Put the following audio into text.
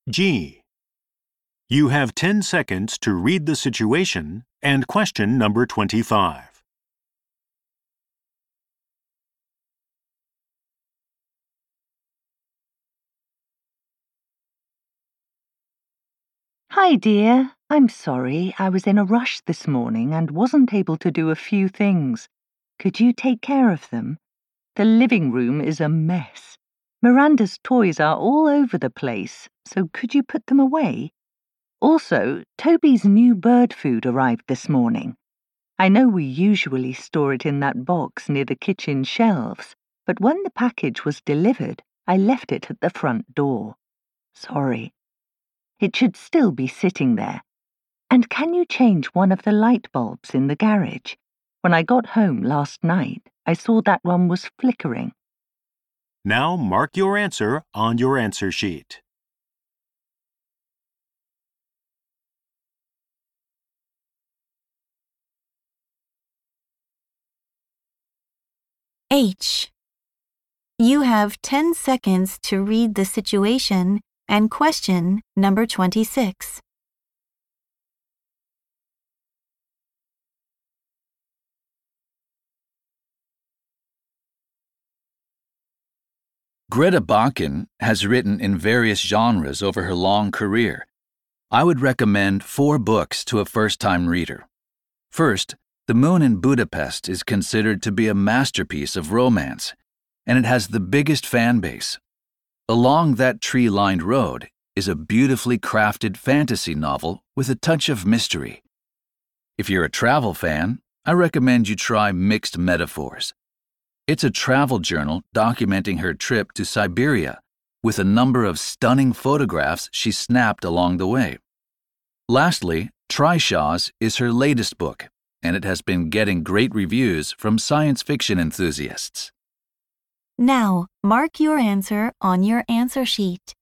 G. You have 10 seconds to read the situation and question number 25. Hi, dear. I'm sorry. I was in a rush this morning and wasn't able to do a few things. Could you take care of them? The living room is a mess. Miranda's toys are all over the place, so could you put them away? Also, Toby's new bird food arrived this morning. I know we usually store it in that box near the kitchen shelves, but when the package was delivered, I left it at the front door. Sorry. It should still be sitting there. And can you change one of the light bulbs in the garage? When I got home last night, I saw that one was flickering. Now mark your answer on your answer sheet. H. You have 10 seconds to read the situation and question number 26. Greta Bakken has written in various genres over her long career. I would recommend 4 books to a first-time reader. First, The Moon in Budapest is considered to be a masterpiece of romance, and it has the biggest fan base. Along That Tree-Lined Road is a beautifully crafted fantasy novel with a touch of mystery. If you're a travel fan, I recommend you try Mixed Metaphors. It's a travel journal documenting her trip to Siberia with a number of stunning photographs she snapped along the way. Lastly, Trishaws is her latest book, and it has been getting great reviews from science fiction enthusiasts. Now, mark your answer on your answer sheet.